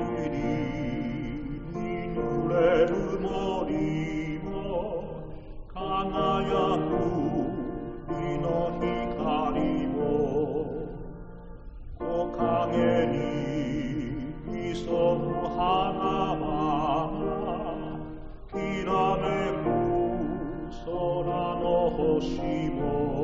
りに濡れる森も輝く日の光も木陰に潜む花々きらめく空の星も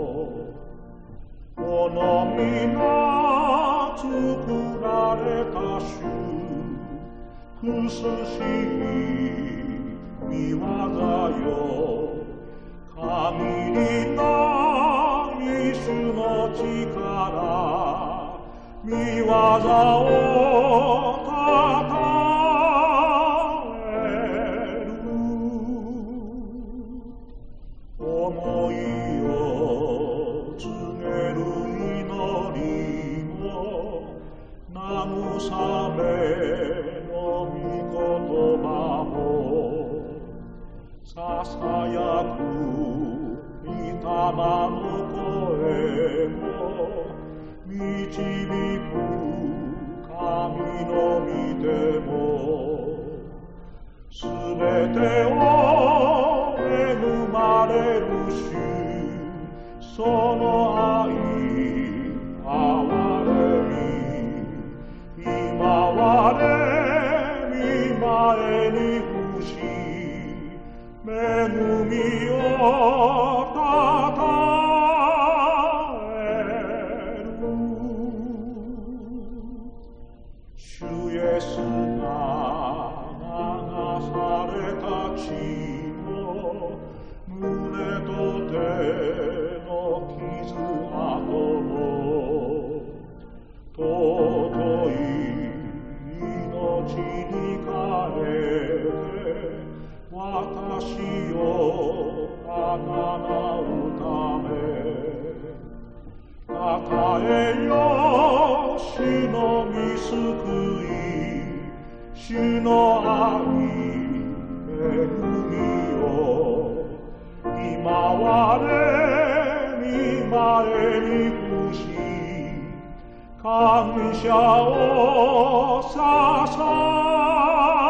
この皆作られた祝福しい見業よ限りない主の力見業をたたえる想いを告げる祈りも慰めの御言葉もささやく御霊の声も導く神の御手もすべてを恵まれる主その愛憐れみ今我見前に伏し恵みをたたえる主イエスが流された血も胸と手の傷跡も尊い命に変えて私をあがなうためたたえよ主の御救い主の愛恵みよ今我見前に伏し感謝を捧げ